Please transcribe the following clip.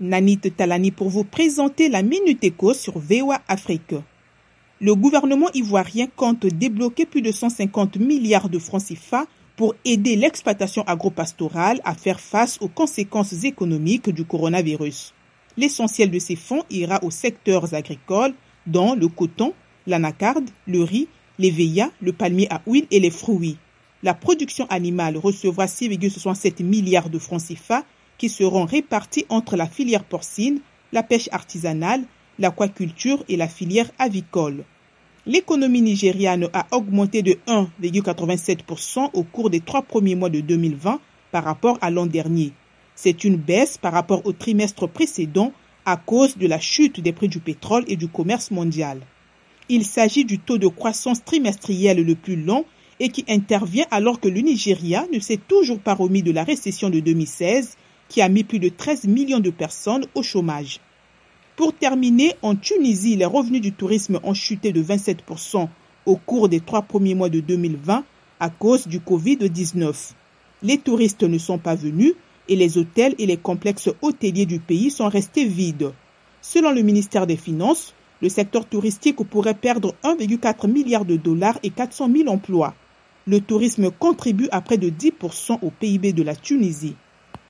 Nanit Talani pour vous présenter la Minute Éco sur VOA Afrique. Le gouvernement ivoirien compte débloquer plus de 150 milliards de francs CFA pour aider l'exploitation agropastorale à faire face aux conséquences économiques du coronavirus. L'essentiel de ces fonds ira aux secteurs agricoles, dont le coton, l'anacarde, le riz, les véias, le palmier à huile et les fruits. La production animale recevra 6,67 milliards de francs CFA qui seront répartis entre la filière porcine, la pêche artisanale, l'aquaculture et la filière avicole. L'économie nigériane a augmenté de 1,87% au cours des 3 premiers mois de 2020 par rapport à l'an dernier. C'est une baisse par rapport au trimestre précédent à cause de la chute des prix du pétrole et du commerce mondial. Il s'agit du taux de croissance trimestriel le plus long et qui intervient alors que le Nigeria ne s'est toujours pas remis de la récession de 2016 qui a mis plus de 13 millions de personnes au chômage. Pour terminer, en Tunisie, les revenus du tourisme ont chuté de 27% au cours des 3 premiers mois de 2020 à cause du Covid-19. Les touristes ne sont pas venus et les hôtels et les complexes hôteliers du pays sont restés vides. Selon le ministère des Finances, le secteur touristique pourrait perdre 1,4 milliard de dollars et 400 000 emplois. Le tourisme contribue à près de 10% au PIB de la Tunisie.